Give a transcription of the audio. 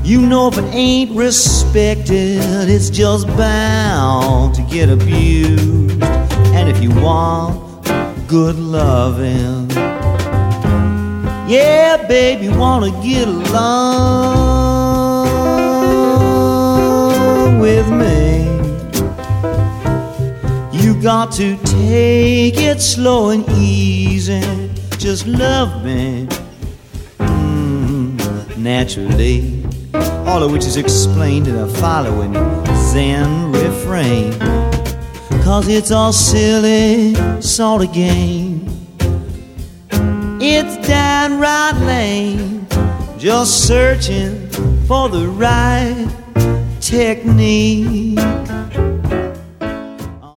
You know if it ain't respected, it's just bound to get abused. And if you want good loving, yeah, baby, you wanna get along with me. You got to take it slow and easy. Just love me naturally. All of which is explained in the following Zen refrain. 'Cause it's all silly sort of game. It's downright lame, just searching for the right technique.